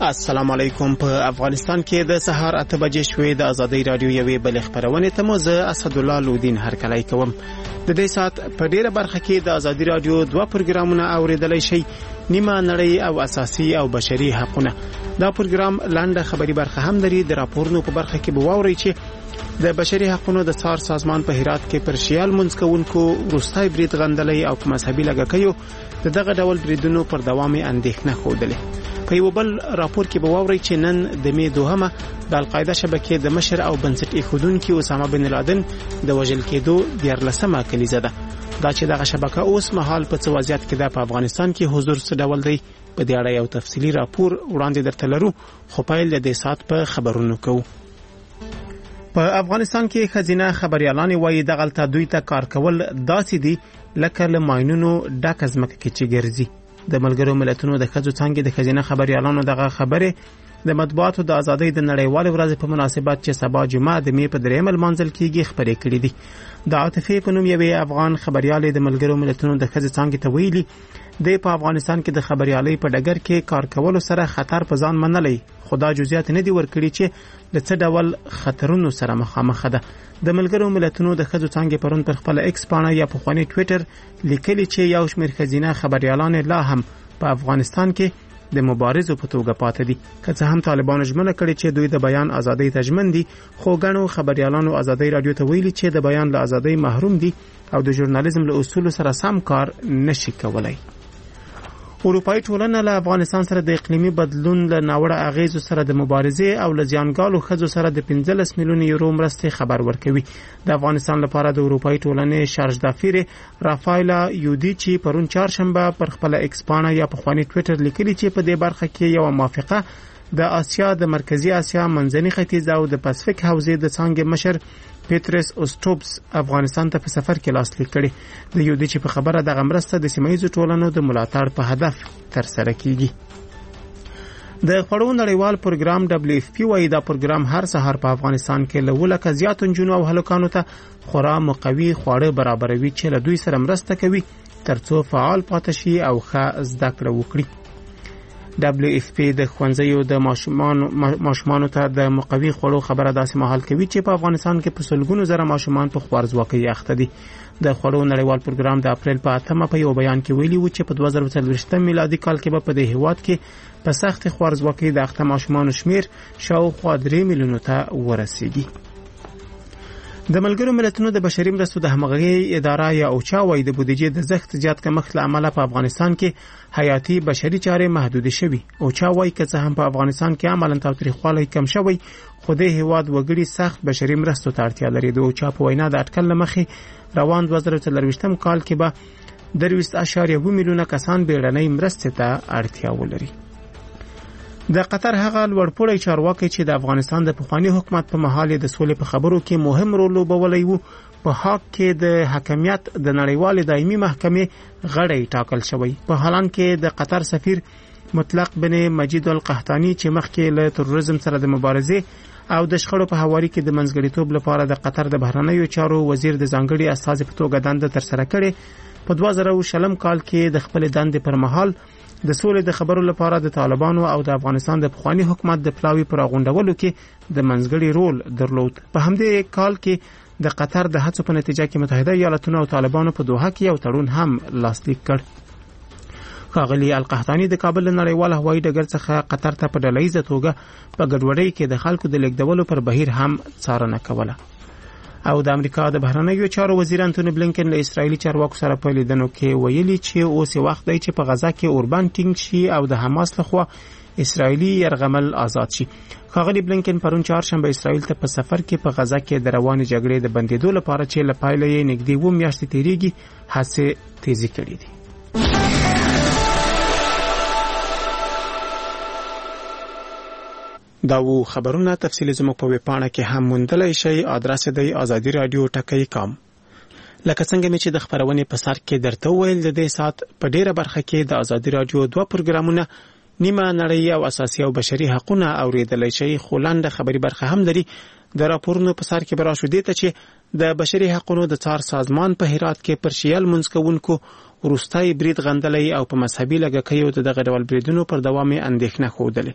السلام علیکم. په افغانستان کې د سهار 8 بجې شوې د ازادي رادیو یوې بل خبرونه ته موزه اسد الله لودین هرکلی کوم. د دې سات په ډیره برخه کې د ازادي رادیو 2 پروګرامونه اوریدلای شي: نیمه نړۍ او اساسي او بشري حقوقونه. دا پروګرام لاندې خبري برخه هم لري. د راپورونو په برخه کې به واوري چې د بشري حقوقو د څار سازمان په هرات کې پر شیال منځکونکو روستای برید غندلې او په مذهبي لګکیو دغه ډول بریدونو پر دوام اندېښنه خوده. په یو بل راپور کې به واوري چې نن د می 2 د القاعده شبکې د مشر او بنسټ ایښودونکو اسامه بن لادن د وژل کېدو 14مه کلیزه ده. دا چې دغه شبکه اوس مهال په څه وضعیت کې ده په افغانستان کې حضور څه ډول دی، په دې اړه یو تفصیلی راپور وړاندې درته لرو، خو پیل د دې سات په خبرونو کوو. په افغانستان کې خزینه خبريالان وایي دغلته دوی ته کار کول داسې دي لکه له ماینونو ډک ازمکه کې چې ګرځي. د ملګرو ملتونو د خځو څنګه د خزینه خبريالانو دغه خبره د مطبوعاتو د ازادۍ د نړیوال ورځ په مناسبت چې سبا جمعه د می په 3 منځل کېږي خبرې کړې دي. د عاطفي په نوم یوې افغان خبريالې د ملګرو ملتونو د خځو څنګه ته ویلي د په افغانستان کې د خبريالۍ په ډګر کې کار کول سره خطر په ځان منلې، خدا جزئیات نه دي ورکړي چې د څه ډول خطرونو سره مخامخ ده. د ملګرو ملتونو د خځو څنګه پرون پر خپل ایکس پاڼه یا په خواني ټوئیټر لیکلي چې یو شمېر خزینه خبريالان لا هم په افغانستان کې د مبارزو په توګه پاتې دي. که څه هم طالبانو ژمنه کړې چې دوی د بیان ازادۍ تضمین دي، خو ګڼو خبريالانو ازادۍ رادیو ته ویلي چې د بیان له ازادۍ محروم دي او د ژورنالیزم له اصولو سره سم کار نشي کولای. اروپאי ټولنه له افغانستان سره د اقلیمي بدلون له ناوړه اغیزو سره د مبارزې او له ځانګالو خځو سره د 15 میلیون یورو مرستې خبر ورکوي. د افغانستان لپاره د اروپאי ټولنې شارژ دافیر رافایلا یودیچی پرون چهارشنبه پر خپل ایکس پاڼه یا په خواني ټوئیټر لیکلي چې په دې برخه کې یو موافقه د آسیا، د مرکزی آسیا، منځني ختیځ او د پاسفیک حوزې د څنګه مشر پیټرس اوسټوبس افغانستان ته په سفر کې لاسلیک کړي. د یودیچی په خبره د غمرسته د سیمایي ټولنو د ملاتړ په هدف تر سره کیږي. د خړو نړیوال پروګرام WFP وايي دا پروګرام هر سهار په افغانستان کې له ولکه زیات جنونو او هلکانو ته خورا مقوي خواړه برابروي چې له دوی سره مرسته کوي ترڅو فعال پاتې شي او ښه زده کړه وکړي. WFP د خوندزیو د ماشومانو ته د مقوي خوړو خبره داسې مهال کوي چې په افغانستان کې په سلګونو زره ماشومان په خوارځواکۍ اخته دي. د خوړو نړیوال پروګرام د اپریل په 8 په یو بیان کې ویلي و چې په 2023 میلادي کال کې به په دې هیواد کې په سخت خوارځواکۍ د اخته ماشومانو شمیر شاوخوا 3 میلیونو ته ورسیږي. د ملګرو ملتونو د بشري مرستو د همغږي اداره یا اوچا وايي د بودیجې د زښت زیات کمښت له امله په افغانستان کې حیاتي بشري چارې محدود شوي. اوچا وايي که څه هم په افغانستان کې عملاً تاوتریخوالی کم شوی، خو د هیواد وګړي سخت بشري مرستو ته اړتیا لري. د اوچا په وینا د اټکل لمخې روان 2023 کال کې به 3.1 میلیونه کسان بیړنۍ مرستې ته اړتیا ولري. د قطر هغه لوړپوړی چارواکي چې د افغانستان د پخوانی حکومت په مهال د سولې په خبرو کې مهم رول لوبولی وو، په حق کې د حکمیت د نړیوال دایمي محکمې غړی ټاکل شوی. په حالان کې د قطر سفیر مطلق بن مجید القحطانی چې مخکې له تروریزم سره د مبارزې او د شخړو په حواله کې د منځګړیتوب لپاره د قطر د بهرنیو چارو وزیر د ځانګړي استازي په توګه دنده تر سره کړې، په 2020 کال کې د خپل دندې پر مهال د سولې د خبرو لپاره د طالبانو او د افغانستان د پخوانی حکومت د پلاوی پر غونډولو کې د منځګړي رول درلود. په همدې کال کې د قطر د هڅو په نتیجه کې متحده ایالاتونو او طالبانو په دوحه کې یو تړون هم لاسلیک کړ. ښاغلي القحطانی د کابل نړیوال هوایي ډګر څخه قطر ته په ډلهیزه توګه په ګډوډۍ کې د خلکو د لیږدولو پر بهیر هم څارنه کوله. او د امریکا د بهرنیو چارو وزیر انټونی بلینکن له اسرایلی چارواکو سره په لیدنو کې ویلي چې اوس وخت دی چې په غزا کې اوربان ټینګ شي او د حماس لخوا اسرایلی يرغمل آزاد شي. ښاغلي بلینکن پرون چهارشنبه اسرایل ته په سفر کې په غزا کې د روانې جګړې د بندیدو لپاره چې له پایله یې نږدې 2 میاشتې تیریږي هڅې تیزی کړې دي. دا وو خبرونه تفصیلی زموږ په ویب پاڼه کې هم موندلای شئ. ادرس دی azadi.radio.com. لکه څنګه چې د خبرونې په سر کې درته ویل د دې سات په ډیره برخه کې د ازادي رادیو 2 پروګرامونه نیمه نړۍ او اساسي او بشري حقوقونه اوریدلای شئ. خو لاندې خبري برخه هم لري. د راپورونو په سر کې برا شو دي ته چې د بشري حقوقو د څار سازمان په هرات کې پر شیال منځکونکو روستای برید غندلې او په مذهبي لګکیو دغه ډول بریدونو پر دوام اندېښنه خوده.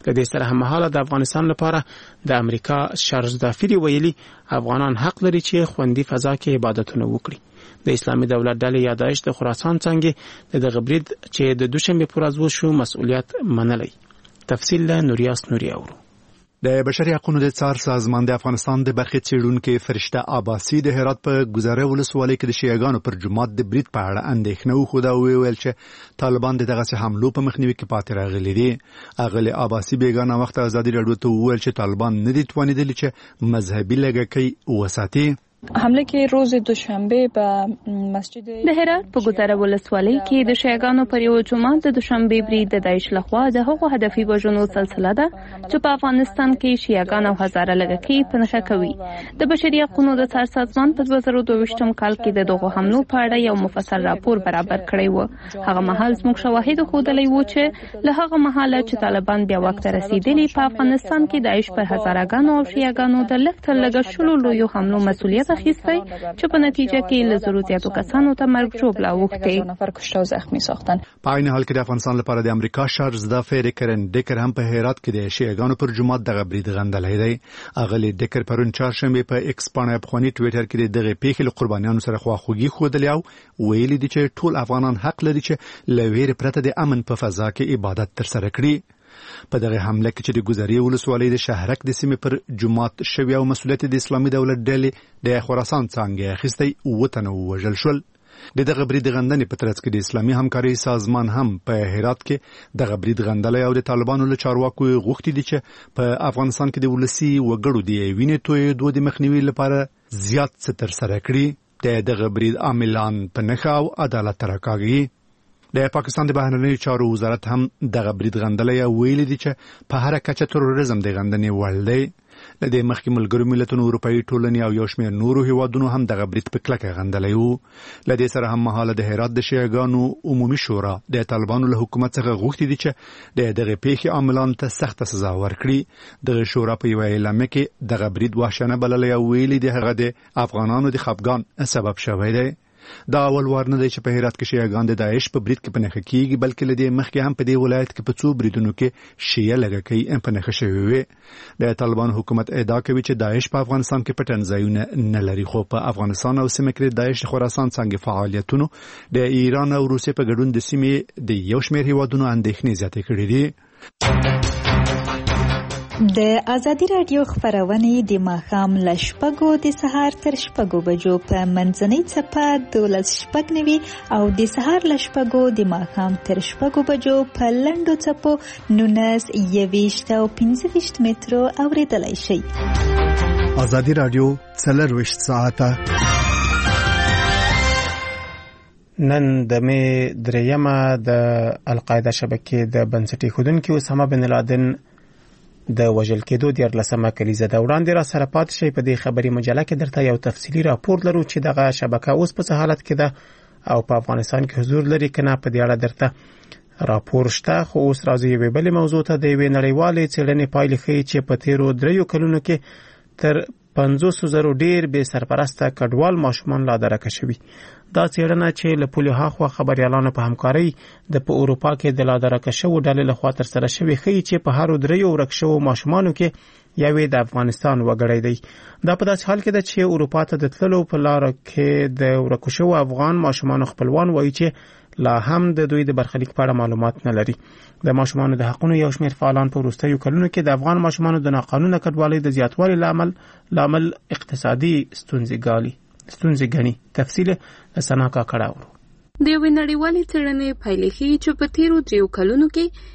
د دې سره هممهاله د افغانستان لپاره د امریکا شارزدافری ویلي افغانان حق لري چې خوندي فضا کې عبادتونه وکړي. د اسلامي دولت ډلې یا داعش د خراسان څنګه د غبرید چې د دوشنبه پر ورځ وشو مسؤلیت منلی. تفصیل له نوریاس نوري اورو. د بشري حقوقو د څار سازمان د افغانستان د برخې څېړونکو فرشته عباسي د هرات په گذره ولسوالۍ کې د شیعاګانو پر جماعت د برید په اړه اندېښنه وښوده او ویل چې طالبان دغه حملو په مخنیوي کې پاتې راغلي دي. اغلی عباسي بیګانه وخت ازادي راډیو ته وویل چې طالبان نه دي توانیدلي چې مذهبي لږکي وساتي. حمله کې روز دوشنبه په مسجد د هرات په گذره ولسوالۍ کې د شیعاګانو پر یو جماعت د دوشنبه برید د داعش لخوا د هغو هدفي وژنو سلسله ده چې په افغانستان کې شیعاګان او هزاره لږکي په نښه کوي. د بشري حقوقو د څار سازمان په 2022 کال کې دغه حملو په اړه یو مفصل راپور برابر کړی و. هغه مهال زموږ شواهد ښودلي و چې له هغه مهاله چې طالبان بیا وخت رسیدلي په افغانستان کې داعش پر هزارهګانو او شیعاګانو د لږ تر لږه شلو لویو حملو مسؤلیت اخیستی چې په نتیجه کې له زرو زیاتو کسانو ته مرګ ژوبله اوښتې. نفر کشته او زخمی ساختن. په عین حال کې د افغانستان لپاره د امریکا شارزدافری کرن ډیکر هم په هرات کې د شیعاګانو پر جماعت دغه برید غندلی دی. اغلی ډیکر پرون چهارشنبه په ایکس باندې په خونی ټویټر کې دغه پیښې له قربانیانو سره خواخوږي ښودلې او ویلي دي چې ټول افغانان حق لري چې له ویرې پرته د امن په فضا کې عبادت ترسره کړي. په دغه حمله کې چې د گذري ولسوالۍ د شهرک د سیمې پر جماعت شوی او مسؤلیت د اسلامي دولت ډلې د خراسان څنګه اخیستی وطن وژل شول. دغه برید غندنې په ترڅ کې د اسلامي همکاري سازمان هم په هرات کې دغه برید غندلې او د طالبانو له چارواکو غوښتي دي چې په افغانستان کې د ولسی وګړو د وینې تویېدو د مخنیوي لپاره زیات څه ترسره کړي. دغه برید عاملان په نښه او عدالت راکاږي. د پاکستان د بهرنیو چارو وزارت هم دغه برید غندلی او ویلي دي چې په هر کچه تروریزم د غندنې وړ دی. له دې مخکې ملګرو ملتونو اروپایي ټولنې او یو شمېر نورو هیوادونو هم دغه برید په کلکه غندلی وو. له دې سره هم مهاله د هرات د شیعاګانو عمومي شورا د طالبانو له حکومت څخه غوښتي دي چې دغه پیښې عاملانو ته سخته سزا ورکړي. دغه شورا په یوه اعلامیه کې دغه برید وحشیانه بللی او ویلي دي هغه د افغانانو د خفګان سبب شوی دی. دا اول وار نه دی چې په هرات کې شیعاګان د داعش په برید کې په نښه کېږي، بلکې له دې مخکې هم په دې ولایت کې په څو بریدونو کې شیعه لږکي په نښه شوي وي. د طالبان حکومت ادعا کوي چې داعش په افغانستان کې پټن ځایونه نه لري، خو په افغانستان او سیمه کې د داعش خراسان څنګه فعالیتونو د ایران او روسیې په ګډون د سیمې د یو شمېر هیوادونو اندېښنې زیاتې کړې دي. د ازادي رادیو خبرونه د ماښام له 6 د سهار تر 6 بجو په منځنۍ چپه 12:09 او د سهار له 6 د ماښام تر 6 بجو په لنډو چپو 19 او 25 مترو اوریدلای شي. ازادي رادیو 24 ساعته. نن د می دریمه د القاعده شبکې د بنسټي خودونکو اسامه بن لادن د وژل کېدو د 14مه کلیزه د وړاندې را سره پات شي. په دې خبري مجله کې درته یو تفصیلی راپور لرو چې دغه شبکه اوس په حالت کې ده او په افغانستان کې حضور لري کنه په دې اړه درته راپور شته. خو اوس راځي یو بل موضوع ته د یوې نړیوالې څېړنې پایلې ښیي چې په تیرو 3 کلونو کې تر 500,000 ډیر به سرپرسته کډوال ماشومان لا درکه شوي. دا څېړنه چې له پولې هاخوا خبريالانو په همکارۍ د په اروپا کې د لا درکه شوو ډلې لخوا تر سره شوي ښیي چې په هر 3 ورک شوو ماشومانو کې یوې د افغانستان وګړی دی. دا په داسې حال کې ده چې اروپا ته د تللو په لار کې د ورکو شوو افغان ماشومانو خپلوان وایي چې لا هم د دوی د برخلیک په اړه معلومات نه لري. د ماشومانو د حقوقو یو شمېر فعالان په وروستیو کلونو کې د افغان ماشومانو د ناقانونه کډوالۍ د زیاتوالي لامل اقتصادي ستونزې ګڼي. تفصیل سنا کا کړه. د یوې نړیوالې څېړنې پایلې ښیي چې په تیرو 3 کلونو کې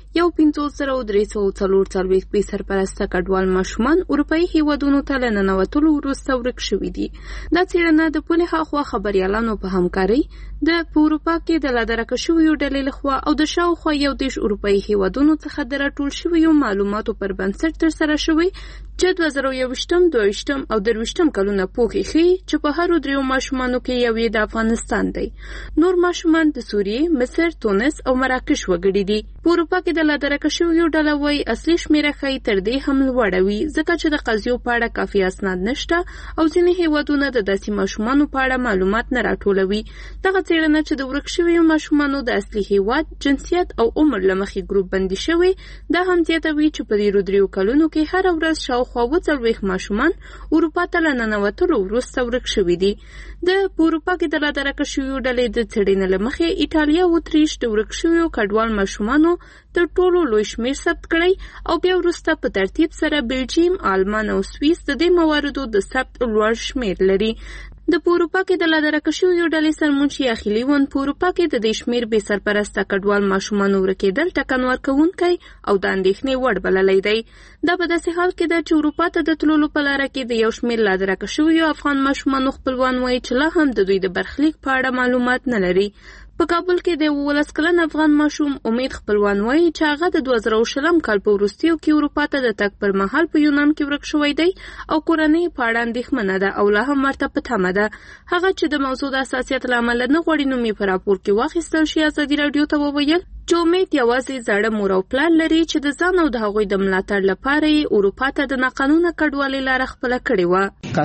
15,344 بې سرپرسته کډوال ماشومان اروپایي هیوادونو ته له ننوتلو وروسته ورک شوي دي. دا څېړنه د پولې هاخوا خبريالانو په همکارۍ د په اروپا کې د لا درکه شویو ډلې لخوا او د شاوخوا 10 اروپایي هیوادونو څخه د راټول شویو معلوماتو پر بنسټ ترسره شوی چې 2021 22 او 23 کلونه پوښي ښیي چې په هر 3 ماشومانو کې یو د افغانستان دی. نور ماشومان د سوریې، مصر، تونس او مراکش وګړي دي. په اروپا کې د لادرکه شویو ډله وایي اصلي شمیره ښایي تر دې هم لوړه وي ځکه چې د قضیو په اړه کافي اسناد نشته او ځینې هیوادونه د داسې ماشومانو په اړه معلومات نه راټولوي. دغه څېړنه چې د ورک شویو ماشومانو د اصلي هیواد، جنسیت او عمر له مخې ګروپ بندي شوی دا هم زیاتوي چې په تېرو 3 کلونو کې هره ورځ شاوخوا 40 ماشومان اروپا ته له ننوتلو وروسته ورک شوي دي. د اروپا کې د لادرکه شویو ډلې د څېړنې له مخې ایټالیا او اتریش د ورک شویو کډوال ماشومانو تر ټولو لوی شمېر ثبت کړی او بیا وروسته په ترتیب سره بلجیم، آلمان او سویس د دې مواردو د ثبت لوړ شمېر لري. د اروپا کې د لادرکه شویو ډلې سرمنشي اخیلي ون په اروپا کې د دې شمېر بې سرپرسته کډوال ماشومانو ورکېدل ټکان ورکوونکی او د اندېښنې وړ بللی دی. دا په داسې حال کې ده چې اروپا ته د تللو په لاره کې د یو شمېر لادرکه شویو افغان ماشومانو خپلوان وایي چې لا هم د دوی د برخلیک په اړه معلومات نه لري. په کابل کې د 19 کلن افغان ماشوم امید خپلوان وایي چې هغه د 2020 کال په وروستیو کې اروپا ته د تګ پر مهال په یونان کې ورک شوی دی او کورنۍ په اړه اندېښمنه ده او لا هم ورته په تمه ده. هغه چې د موضوع د حساسیت له امله نه غواړي نوم یې په راپور کې واخیستل شي ازادي راډیو ته وویل چې امید یوازې زاړه مور او پلار لري چې د ځان او د هغوی د ملاتړ لپاره یې اروپا ته د ناقانونه کډوالۍ لاره خپله کړې وه.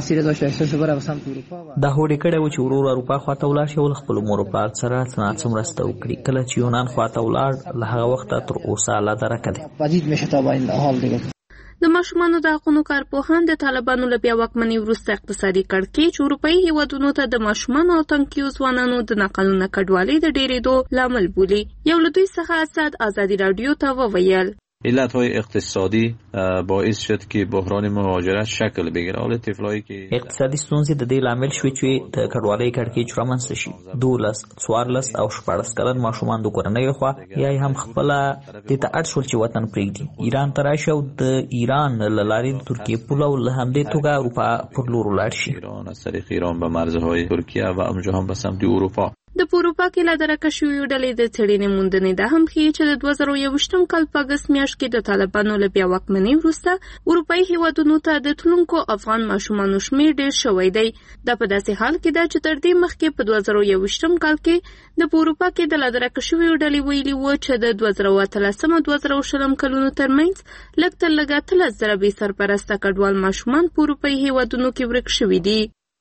دا هوډ یې کړی و چې ورور اروپا خواته ولاړ شي او له خپلو مور او پلار سره څه مرسته وکړي. کله چې یونان خواته ولاړ له هغه وخته تر اوسه لادرکه دی. د ماشومانو د حقونو کارپوهان د طالبانو له بیا واکمنۍ وروسته اقتصادي کړکېچ اروپایي هیوادونو ته د ماشومانو او تنکیو ځوانانو د ناقانونه کډوالۍ د ډېرېدو لامل بولي. یو له دوی څخه اسد ازادي راډیو ته وویل علتهای اقتصادی باعث شد که بحران مهاجرت شکل بگیره. حال طفلایی که اقتصادي ستونزې د دې لامل شوې چې د کډوالۍ کړکېچ رامنځته شي. 12، 14 او 14 کلن ماشومان د کورنۍ لخوا یا هم خپله دې ته اړ شول چې وطن پرېږدي، ایران ته راشي او د ایران له لارې د ترکیې پل او له همدې توګه اروپا پر لور ولاړ شي. ایران از طریق ایران به مرزهای ترکیه و اونجا هم به سمت اروپا. د اروپا کې لادرکه شویو ډلې د څېړنې موندنې دا هم ښیي چې د 2021 کال په اګست میاشت کې د طالبانو له بیا واکمنۍ وروسته اروپایي هیوادونو ته د تلونکو افغان ماشومانو شمېر ډېر شوی دی. دا په داسې حال کې ده چې تر دې مخکې په 2021 کال کې د اروپا کې د لادرکه شویو ډلې ویلي وو چې د 2013-2020 کلونو ترمنځ لږ تر لږه 13,000 بې سرپرسته کډوال ماشومان په اروپایي هیوادونو کې ورک شوي دي.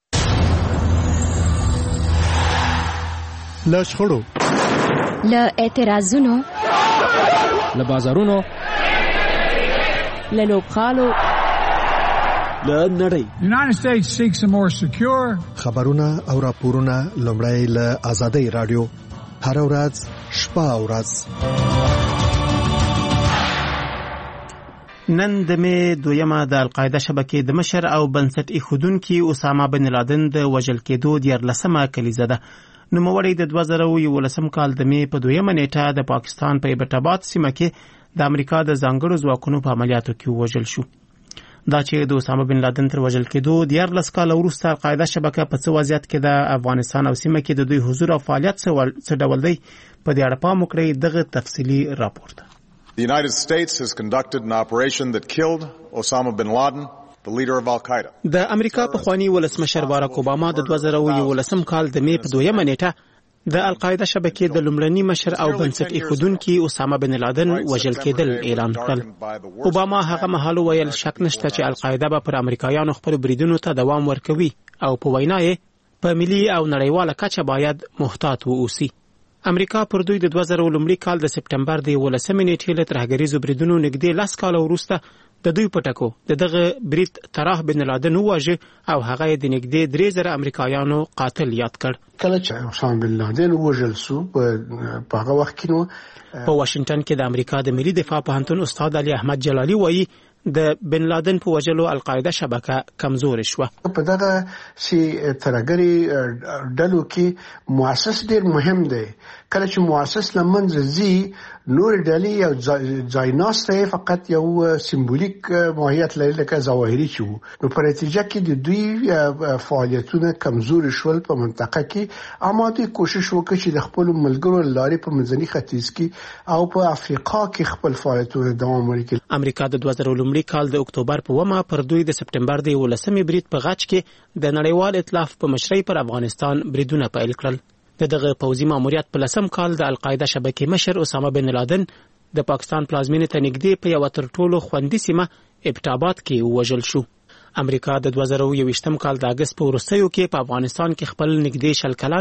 له شخړو، له اعتراضونو، له بازارونو، له لوبغالو، له نړۍ. United States seeks a more secure. خبرونه او راپورونه لومړی له آزادۍ رادیو هر ورځ شپه او ورځ. نن د مې 2 د القاعده شبکې د مشر او بنسټ ایښودونکي اسامه بن لادن د وژل کېدو 14مه کلیزه ده. نوموړی د 2011 کال د مې په 2 نیټه د پاکستان په ایبټ آباد سیمه کې د امریکا د ځانګړو ځواکونو په عملیاتو کې وژل شو. دا چې د اسامه بن لادن تر وژل کېدو 14 کال وروسته القاعده شبکه په څه وضعیت کې د افغانستان او سیمه کې د دوی حضور او فعالیت څه ډول دی په دې اړه پام وکړئ. دغه تفصیلی راپور ده. The United States has conducted an operation that killed Osama bin Laden, the leader of Al-Qaeda. د امریکا پخوانی ولسمشر باراک اوباما د 2011 کال د مې په 2 نیټه د القاعده شبکې د لومړني مشر او بنسټ ایښودونکي اسامه بن لادن وژل کېدل اعلان کړل. اوباما هغه مهال ویل شک نشته چې القاعده به پر امریکایانو خپل بریدونو ته دوام ورکوي او په وینا یې په ملي او نړیواله کچه باید محتاط واوسي. امریکا پر دوی د 2000 کال د سپټمبر د 11 نیټې له ترهګریزو بریدونو نږدې 10 کال وروسته د دوی پټکو دغه برید طرح بن لادن وواژه او هغه د نږدې 3000 امریکایانو قاتل یاد کړ. کله چې اسامه بن لادن وژل شو په هغه وخت کې نو په واشنگټن کې د امریکا د ملي دفاع پوهنتون استاد علي احمد جلالي وایي د بن لادن په وژلو القاعده شبکه کمزور شوه. په دغه سي ترهګری ډلو کې مؤسس ډیر مهم دی. کله چې مؤسس لمنځه زی نور ډلې او ځایناسته فقط یو سمبولیک ماهیت لري لکه ظواهري شو. نو په نتیجه کې د دوی فعالیتونه کمزور شول په منطقه کې. اما دوی کوشش وکړي چې د خپل ملګرو لارې په منځني ختیځ کې او په افریقا کې خپل فعالیتونه دوام ورکړي. امریکا د 2000 کال د اکتوبر په 1 پر دوی د سپټمبر د 11 برید په غچ کې د نړیوال ائتلاف په مشرۍ پر افغانستان بریدونه پیل کړل. دغه پوځي ماموریت په 10 کال د القاعده شبکې مشر اسامه بن لادن د پاکستان پلازمینې ته نږدې په یو تر ټولو خوندي سیمه ابټاباد کې وژل شو. امریکا د 2021م کال د اگست په وروستیو کې په افغانستان کې خپل نږدې 100